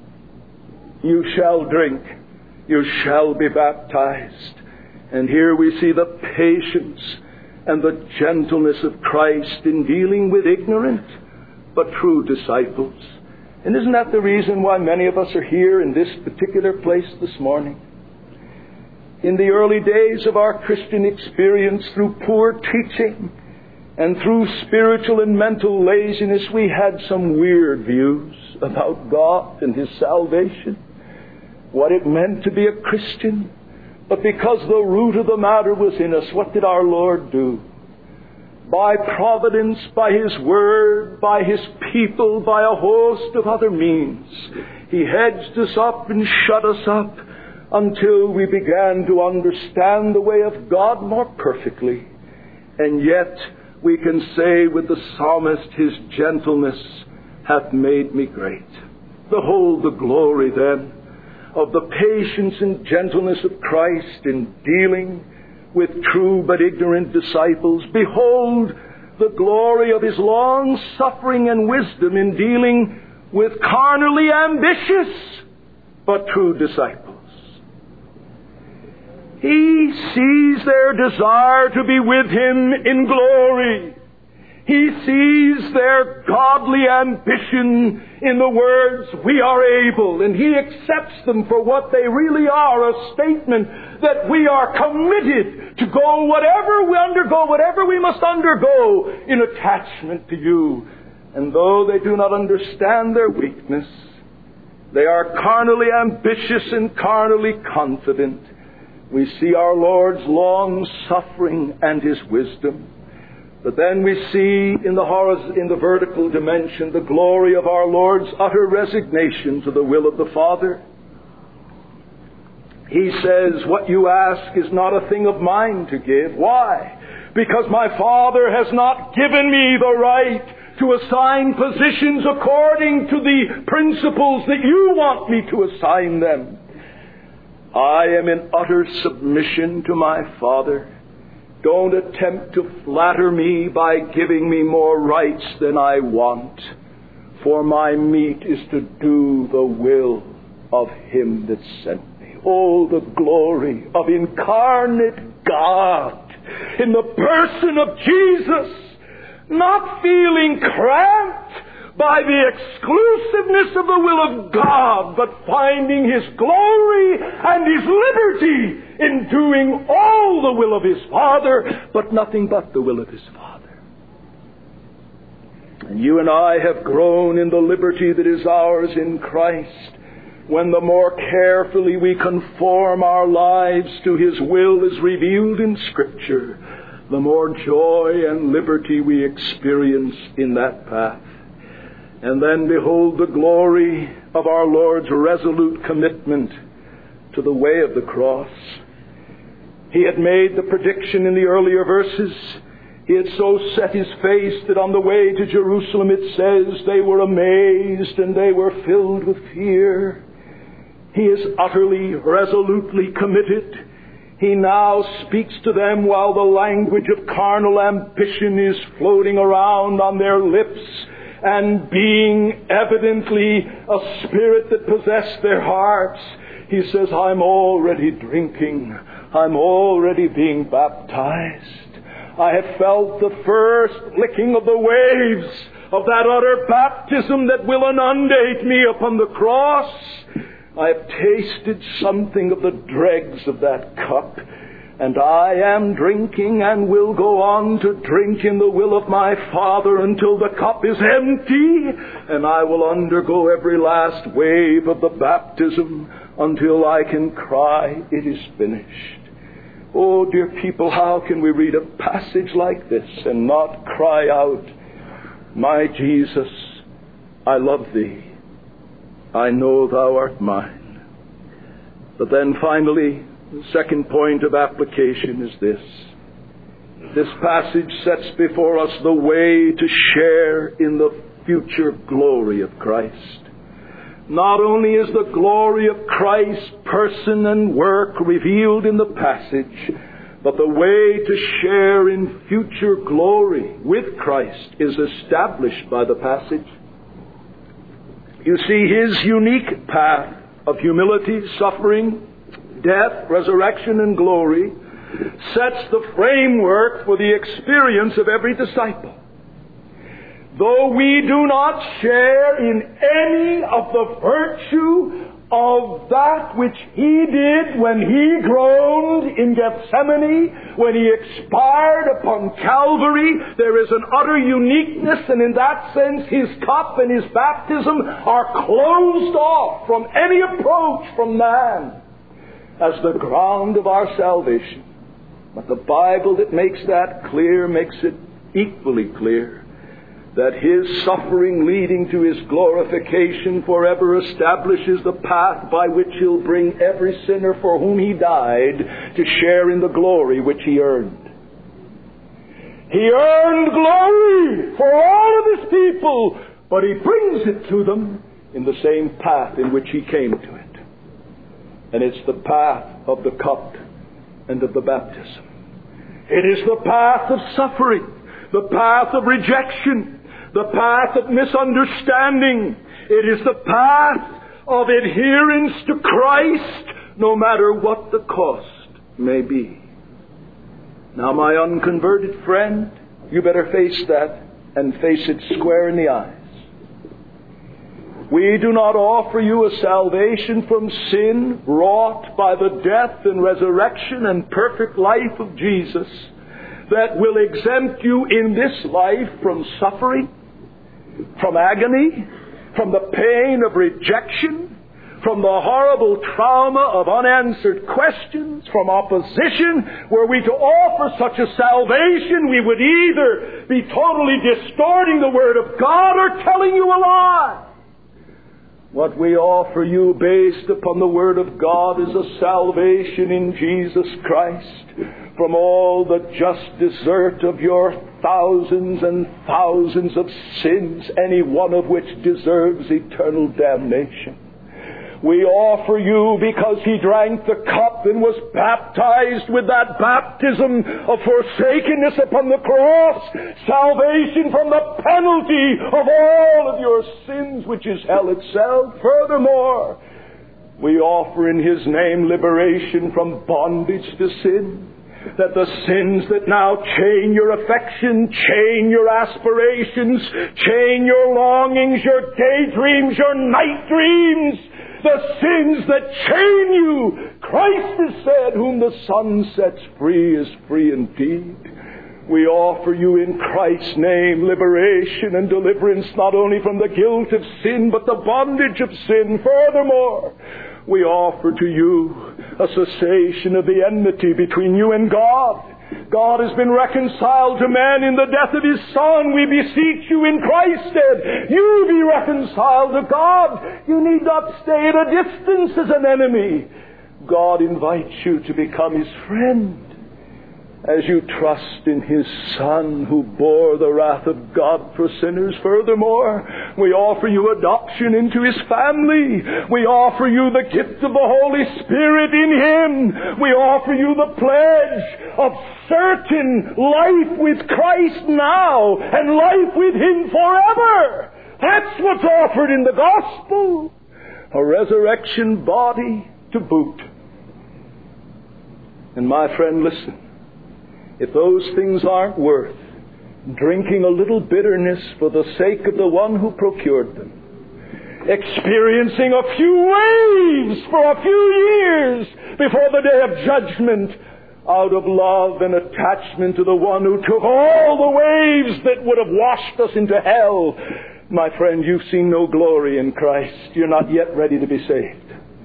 You shall drink, you shall be baptized. And here we see the patience and the gentleness of Christ in dealing with ignorant but true disciples. And isn't that the reason why many of us are here in this particular place this morning? In the early days of our Christian experience, through poor teaching and through spiritual and mental laziness, we had some weird views about God and His salvation, what it meant to be a Christian. But because the root of the matter was in us, what did our Lord do? By providence, by His Word, by His people, by a host of other means, He hedged us up and shut us up until we began to understand the way of God more perfectly. And yet we can say with the psalmist, His gentleness hath made me great. Behold the glory then of the patience and gentleness of Christ in dealing with true but ignorant disciples. Behold the glory of His long suffering and wisdom in dealing with carnally ambitious but true disciples. He sees their desire to be with Him in glory. He sees their godly ambition in the words, we are able, and He accepts them for what they really are, a statement that we are committed to go whatever we must undergo in attachment to You. And though they do not understand their weakness, they are carnally ambitious and carnally confident. We see our Lord's long suffering and His wisdom. But then we see in the vertical dimension the glory of our Lord's utter resignation to the will of the Father. He says, what you ask is not a thing of mine to give. Why? Because my Father has not given me the right to assign positions according to the principles that you want me to assign them. I am in utter submission to my Father. Don't attempt to flatter me by giving me more rights than I want. for my meat is to do the will of Him that sent me. Oh, the glory of incarnate God in the person of Jesus, not feeling cramped by the exclusiveness of the will of God, but finding His glory and His liberty in doing all the will of His Father, but nothing but the will of His Father. And you and I have grown in the liberty that is ours in Christ when the more carefully we conform our lives to His will as revealed in Scripture, the more joy and liberty we experience in that path. And then behold the glory of our Lord's resolute commitment to the way of the cross. He had made the prediction in the earlier verses. He had so set His face that on the way to Jerusalem, it says, they were amazed and they were filled with fear. He is utterly, resolutely committed. He now speaks to them while the language of carnal ambition is floating around on their lips, and being evidently a spirit that possessed their hearts. He says, I'm already drinking. I'm already being baptized. I have felt the first licking of the waves of that utter baptism that will inundate me upon the cross. I have tasted something of the dregs of that cup, and I am drinking and will go on to drink in the will of my Father until the cup is empty, and I will undergo every last wave of the baptism until I can cry, it is finished. Oh, dear people, how can we read a passage like this and not cry out, my Jesus, I love Thee. I know Thou art mine. But then finally, the second point of application is this. This passage sets before us the way to share in the future glory of Christ. Not only is the glory of Christ's person and work revealed in the passage, but the way to share in future glory with Christ is established by the passage. You see, His unique path of humility, suffering, death, resurrection, and glory sets the framework for the experience of every disciple. Though we do not share in any of the virtue of that which He did when He groaned in Gethsemane, when He expired upon Calvary, there is an utter uniqueness, and in that sense His cup and His baptism are closed off from any approach from man as the ground of our salvation. But the Bible that makes that clear makes it equally clear that His suffering leading to His glorification forever establishes the path by which He'll bring every sinner for whom He died to share in the glory which He earned. He earned glory for all of His people, but He brings it to them in the same path in which He came to it. And it's the path of the cup and of the baptism. It is the path of suffering, the path of rejection, the path of misunderstanding. It is the path of adherence to Christ, no matter what the cost may be. Now, my unconverted friend, you better face that and face it square in the eyes. We do not offer you a salvation from sin wrought by the death and resurrection and perfect life of Jesus that will exempt you in this life from suffering, from agony, from the pain of rejection, from the horrible trauma of unanswered questions, from opposition. Were we to offer such a salvation, we would either be totally distorting the Word of God or telling you a lie. What we offer you based upon the Word of God is a salvation in Jesus Christ from all the just desert of your thousands and thousands of sins, any one of which deserves eternal damnation. We offer you, because he drank the cup and was baptized with that baptism of forsakenness upon the cross, salvation from the penalty of all of your sins, which is hell itself. Furthermore, we offer in his name liberation from bondage to sin, that the sins that now chain your affection, chain your aspirations, chain your longings, your daydreams, your night dreams, the sins that chain you, Christ has said, whom the Son sets free is free indeed. We offer you in Christ's name liberation and deliverance, not only from the guilt of sin, but the bondage of sin. Furthermore, we offer to you a cessation of the enmity between you and God. God has been reconciled to man in the death of his Son. We beseech you in Christ's stead, you be reconciled to God. You need not stay at a distance as an enemy. God invites you to become his friend as you trust in his Son who bore the wrath of God for sinners. Furthermore, we offer you adoption into his family. We offer you the gift of the Holy Spirit in him. We offer you the pledge of certain life with Christ now and life with him forever. That's what's offered in the gospel. A resurrection body to boot. And my friend, listen. If those things aren't worth drinking a little bitterness for the sake of the one who procured them, experiencing a few waves for a few years before the day of judgment, out of love and attachment to the one who took all the waves that would have washed us into hell, my friend, you've seen no glory in Christ. You're not yet ready to be saved.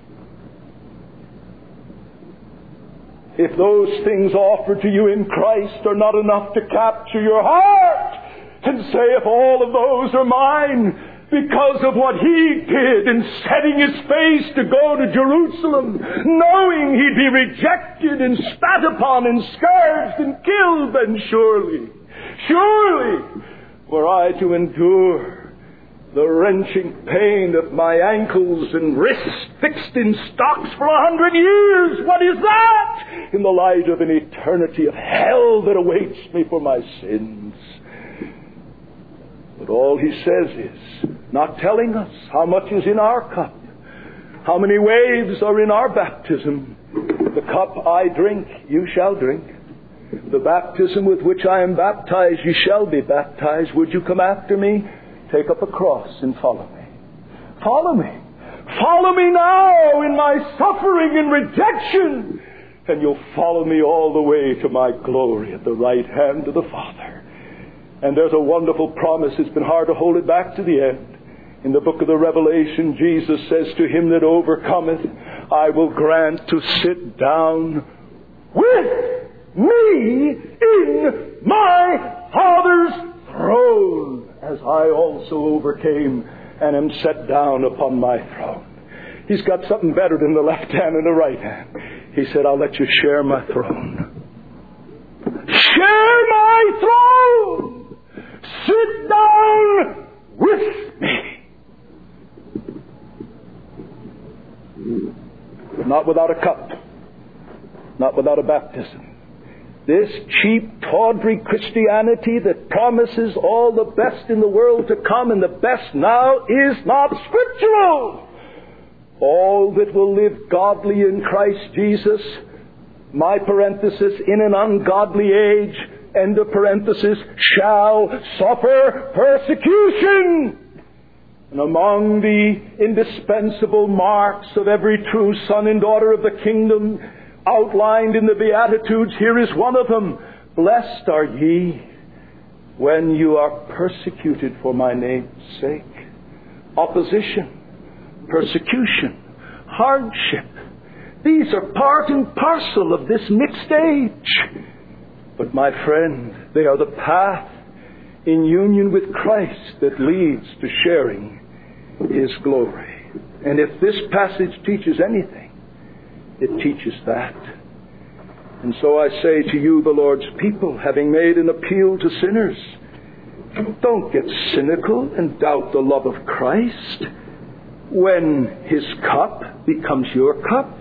If those things offered to you in Christ are not enough to capture your heart and say, if all of those are mine because of what he did in setting his face to go to Jerusalem, knowing he'd be rejected and spat upon and scourged and killed, then surely were I to endure the wrenching pain of my ankles and wrists fixed in stocks for 100 years. What is that in the light of an eternity of hell that awaits me for my sins? But all he says is, not telling us how much is in our cup, how many waves are in our baptism. The cup I drink, you shall drink. The baptism with which I am baptized, you shall be baptized. Would you come after me? Take up a cross and follow me. Follow me. Follow me now in my suffering and rejection. And you'll follow me all the way to my glory at the right hand of the Father. And there's a wonderful promise. It's been hard to hold it back to the end. In the book of the Revelation, Jesus says, to him that overcometh, I will grant to sit down with me in my Father's throne, as I also overcame and am set down upon my throne. He's got something better than the left hand and the right hand. He said, I'll let you share my throne. Share my throne! Sit down with me! Not without a cup. Not without a baptism. This cheap, tawdry Christianity that promises all the best in the world to come and the best now is not scriptural. All that will live godly in Christ Jesus, my parenthesis, in an ungodly age, end of parenthesis, shall suffer persecution. And among the indispensable marks of every true son and daughter of the kingdom, outlined in the Beatitudes, here is one of them. Blessed are ye when you are persecuted for my name's sake. Opposition, persecution, hardship. These are part and parcel of this mixed age. But my friend, they are the path in union with Christ that leads to sharing His glory. And if this passage teaches anything, it teaches that. And so I say to you, the Lord's people, having made an appeal to sinners, don't get cynical and doubt the love of Christ. when his cup becomes your cup,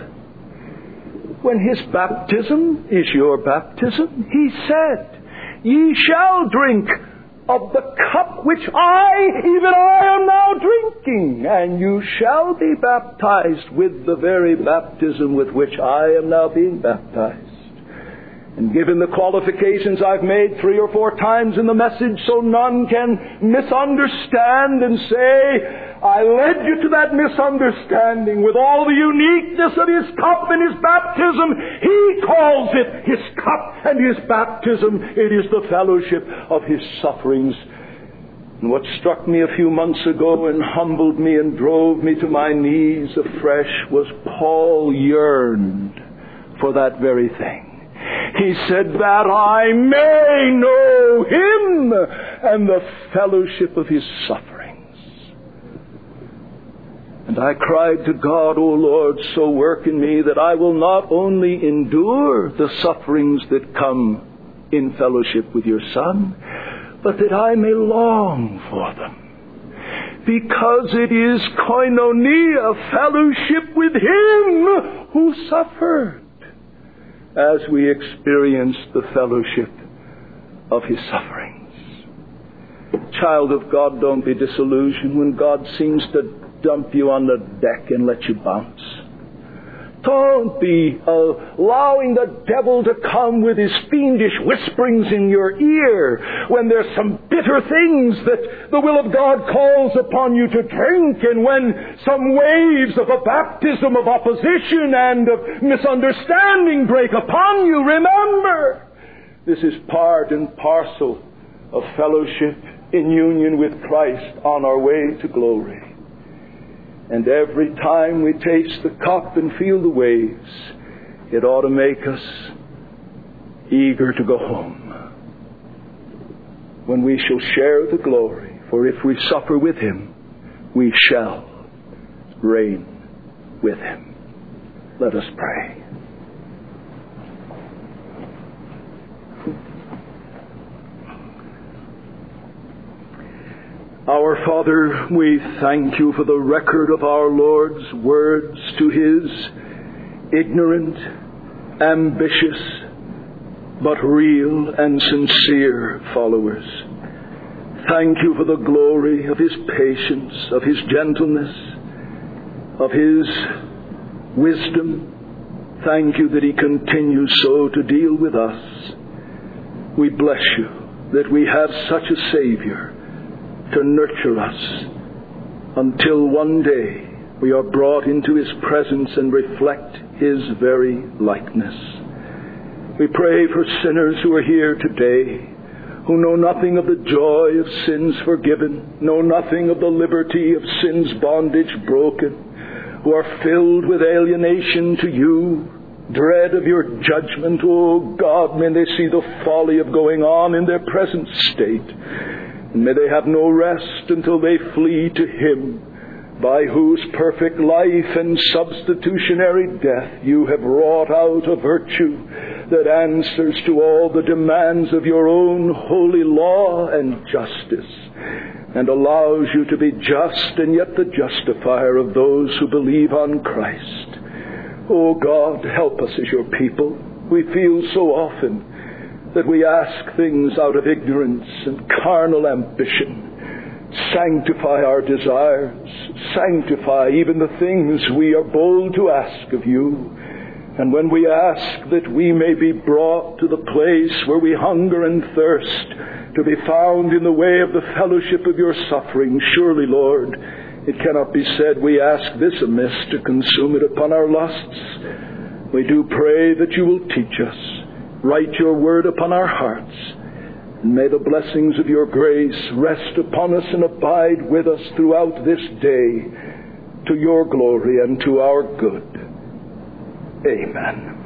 when his baptism is your baptism, he said, "Ye shall drink of the cup which even I am now drinking, and you shall be baptized with the very baptism with which I am now being baptized." And given the qualifications I've made 3 or 4 times in the message so none can misunderstand and say, I led you to that misunderstanding with all the uniqueness of his cup and his baptism. He calls it his cup and his baptism. It is the fellowship of his sufferings. And what struck me a few months ago and humbled me and drove me to my knees afresh was Paul yearned for that very thing. He said, "That I may know him and the fellowship of his sufferings." And I cried to God, "O Lord, so work in me that I will not only endure the sufferings that come in fellowship with your Son, but that I may long for them. Because it is koinonia, fellowship with him who suffered, as we experience the fellowship of his sufferings." Child of God, don't be disillusioned when God seems to dump you on the deck and let you bounce. Don't be allowing the devil to come with his fiendish whisperings in your ear when there's some bitter things that the will of God calls upon you to drink, and when some waves of a baptism of opposition and of misunderstanding break upon you. Remember, this is part and parcel of fellowship in union with Christ on our way to glory. And every time we taste the cup and feel the waves, it ought to make us eager to go home, when we shall share the glory. For if we suffer with him, we shall reign with him. Let us pray. Our Father, we thank you for the record of our Lord's words to his ignorant, ambitious, but real and sincere followers. Thank you for the glory of his patience, of his gentleness, of his wisdom. Thank you that he continues so to deal with us. We bless you that we have such a Savior to nurture us until one day we are brought into his presence and reflect his very likeness. We pray for sinners who are here today, who know nothing of the joy of sins forgiven, know nothing of the liberty of sin's bondage broken, who are filled with alienation to you, dread of your judgment. Oh God, may they see the folly of going on in their present state. And may they have no rest until they flee to him, by whose perfect life and substitutionary death you have wrought out a virtue that answers to all the demands of your own holy law and justice, and allows you to be just and yet the justifier of those who believe on Christ. Oh God, help us as your people. We feel so often that we ask things out of ignorance and carnal ambition. Sanctify our desires. Sanctify even the things we are bold to ask of you. And when we ask that we may be brought to the place where we hunger and thirst to be found in the way of the fellowship of your suffering, surely, Lord, it cannot be said we ask this amiss to consume it upon our lusts. We do pray that you will teach us. Write your word upon our hearts, and may the blessings of your grace rest upon us and abide with us throughout this day, to your glory and to our good. Amen.